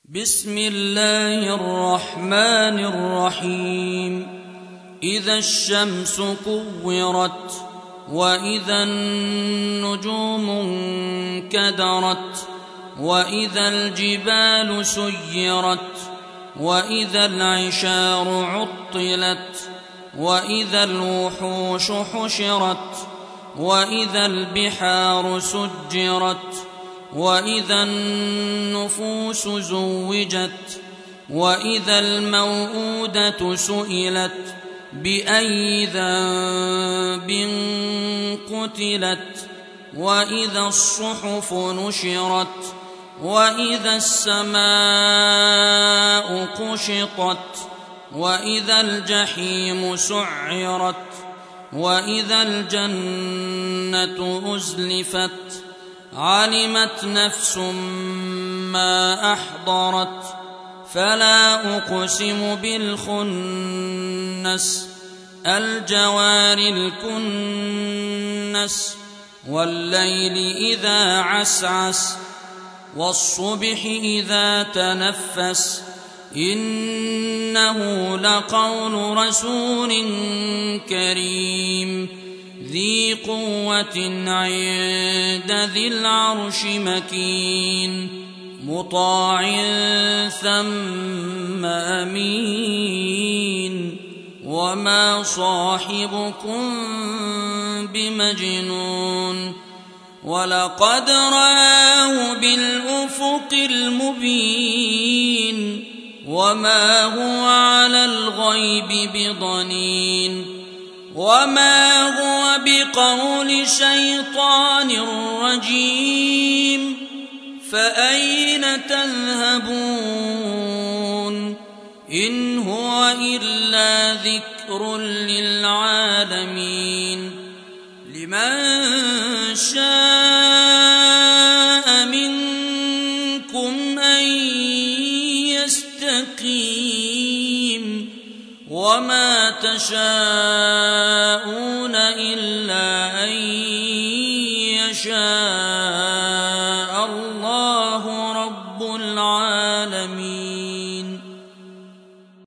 بسم الله الرحمن الرحيم. إذا الشمس كورت وإذا النجوم انكدرت وإذا الجبال سيرت وإذا العشار عطلت وإذا الوحوش حشرت وإذا البحار سجرت وإذا النفوس زوجت وإذا الموءودة سئلت بأي ذنب قتلت وإذا الصحف نشرت وإذا السماء كشطت وإذا الجحيم سعرت وإذا الجنة أزلفت علمت نفس ما أحضرت فلا أقسم بالخنس الجوار الكنس والليل إذا عسعس والصبح إذا تنفس إنه لقول رسول كريم ذي قوة عند ذي العرش مكين مطاع ثم أمين وما صاحبكم بمجنون ولقد رآه بالأفق المبين وما هو على الغيب بضنين وما هو بقول شيطان رجيم فأين تذهبون إن هو إلا ذكر للعالمين لمن شاء منكم أن يستقيم وما تشاءون إلا أن يشاء